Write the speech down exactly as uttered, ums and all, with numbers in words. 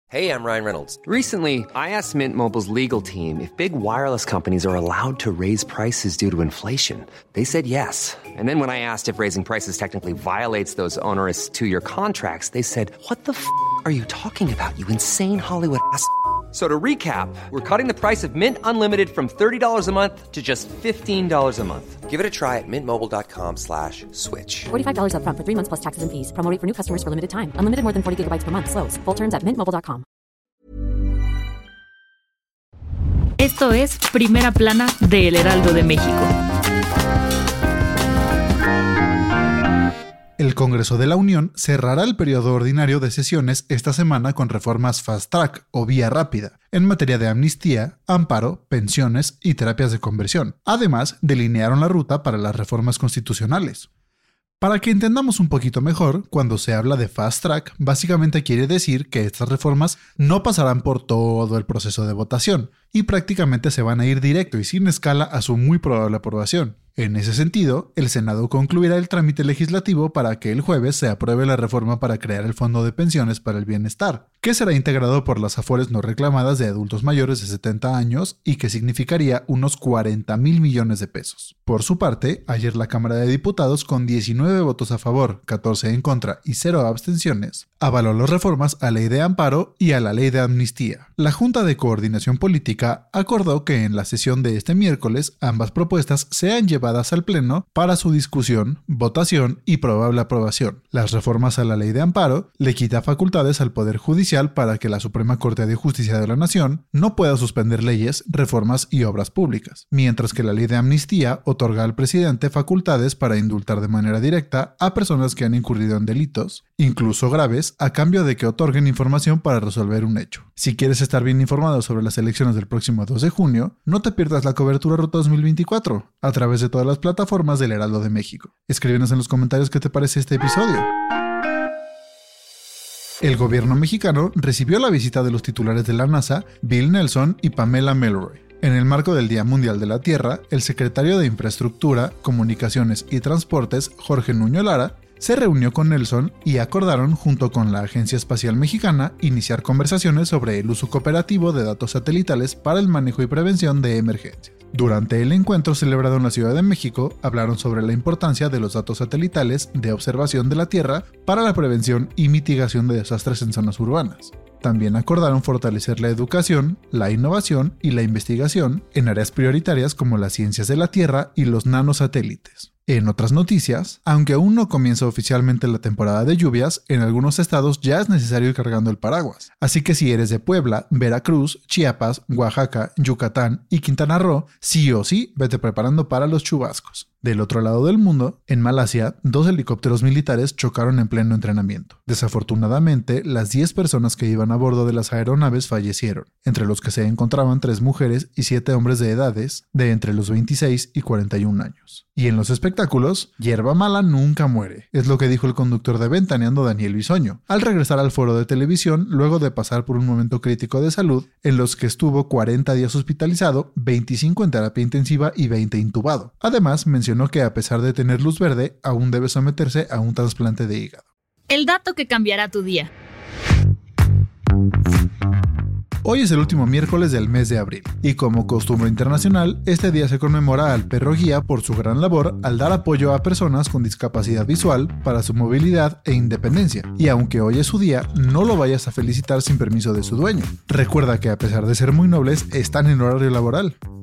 Hey, I'm Ryan Reynolds. Recently, I asked Mint Mobile's legal team if big wireless companies are allowed to raise prices due to inflation. They said yes. And then when I asked if raising prices technically violates those onerous two-year contracts, they said, what the f*** are you talking about, you insane Hollywood ass f- So to recap, we're cutting the price of Mint Unlimited from thirty dollars a month to just fifteen dollars a month. Give it a try at mintmobile.com slash switch. forty-five dollars up front for three months plus taxes and fees. Promo rate for new customers for limited time. Unlimited more than forty gigabytes per month. Slows full terms at mint mobile dot com. Esto es Primera Plana de El Heraldo de México. El Congreso de la Unión cerrará el periodo ordinario de sesiones esta semana con reformas fast track o vía rápida en materia de amnistía, amparo, pensiones y terapias de conversión. Además, delinearon la ruta para las reformas constitucionales. Para que entendamos un poquito mejor, cuando se habla de fast track, básicamente quiere decir que estas reformas no pasarán por todo el proceso de votación y prácticamente se van a ir directo y sin escala a su muy probable aprobación. En ese sentido, el Senado concluirá el trámite legislativo para que el jueves se apruebe la reforma para crear el Fondo de Pensiones para el Bienestar, que será integrado por las afores no reclamadas de adultos mayores de setenta años y que significaría unos cuarenta mil millones de pesos. Por su parte, ayer la Cámara de Diputados, con diecinueve votos a favor, catorce en contra y cero abstenciones, avaló las reformas a la Ley de Amparo y a la Ley de Amnistía. La Junta de Coordinación Política acordó que en la sesión de este miércoles ambas propuestas sean llevadas al Pleno para su discusión, votación y probable aprobación. Las reformas a la Ley de Amparo le quita facultades al Poder Judicial para que la Suprema Corte de Justicia de la Nación no pueda suspender leyes, reformas y obras públicas, mientras que la Ley de Amnistía otorga al presidente facultades para indultar de manera directa a personas que han incurrido en delitos, incluso graves, a cambio de que otorguen información para resolver un hecho. Si quieres estar bien informado sobre las elecciones del próximo dos de junio, no te pierdas la cobertura Ruta dos mil veinticuatro a través de todas las plataformas del Heraldo de México. Escríbenos en los comentarios qué te parece este episodio. El gobierno mexicano recibió la visita de los titulares de la NASA, Bill Nelson y Pamela Melroy. En el marco del Día Mundial de la Tierra, el secretario de Infraestructura, Comunicaciones y Transportes, Jorge Nuño Lara, se reunió con Nelson y acordaron, junto con la Agencia Espacial Mexicana, iniciar conversaciones sobre el uso cooperativo de datos satelitales para el manejo y prevención de emergencias. Durante el encuentro celebrado en la Ciudad de México, hablaron sobre la importancia de los datos satelitales de observación de la Tierra para la prevención y mitigación de desastres en zonas urbanas. También acordaron fortalecer la educación, la innovación y la investigación en áreas prioritarias como las ciencias de la Tierra y los nanosatélites. En otras noticias, aunque aún no comienza oficialmente la temporada de lluvias, en algunos estados ya es necesario ir cargando el paraguas. Así que si eres de Puebla, Veracruz, Chiapas, Oaxaca, Yucatán y Quintana Roo, sí o sí, vete preparando para los chubascos. Del otro lado del mundo, en Malasia, dos helicópteros militares chocaron en pleno entrenamiento. Desafortunadamente, las diez personas que iban a bordo de las aeronaves fallecieron, entre los que se encontraban tres mujeres y siete hombres de edades de entre los veintiséis y cuarenta y un años. Y en los espectáculos, hierba mala nunca muere, es lo que dijo el conductor de Ventaneando Daniel Bisoño, al regresar al foro de televisión luego de pasar por un momento crítico de salud en los que estuvo cuarenta días hospitalizado, veinticinco en terapia intensiva y veinte intubado. Además, mencionó que a pesar de tener luz verde, aún debe someterse a un trasplante de hígado. El dato que cambiará tu día. Hoy es el último miércoles del mes de abril, y como costumbre internacional, este día se conmemora al perro guía por su gran labor al dar apoyo a personas con discapacidad visual para su movilidad e independencia, y aunque hoy es su día, no lo vayas a felicitar sin permiso de su dueño. Recuerda que a pesar de ser muy nobles, están en horario laboral.